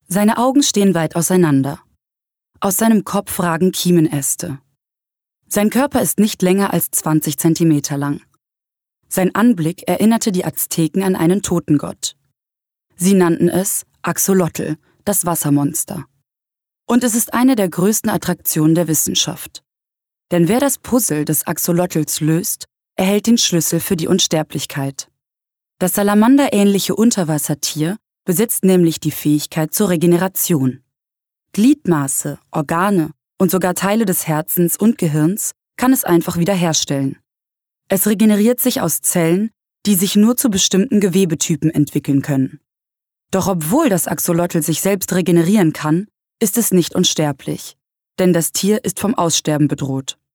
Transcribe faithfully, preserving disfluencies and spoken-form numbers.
Seine Augen stehen weit auseinander. Aus seinem Kopf ragen Kiemenäste. Sein Körper ist nicht länger als zwanzig Zentimeter lang. Sein Anblick erinnerte die Azteken an einen Totengott. Sie nannten es Axolotl, das Wassermonster. Und es ist eine der größten Attraktionen der Wissenschaft. Denn wer das Puzzle des Axolotls löst, erhält den Schlüssel für die Unsterblichkeit. Das salamanderähnliche Unterwassertier besitzt nämlich die Fähigkeit zur Regeneration. Gliedmaße, Organe und sogar Teile des Herzens und Gehirns kann es einfach wiederherstellen. Es regeneriert sich aus Zellen, die sich nur zu bestimmten Gewebetypen entwickeln können. Doch obwohl das Axolotl sich selbst regenerieren kann, ist es nicht unsterblich, denn das Tier ist vom Aussterben bedroht.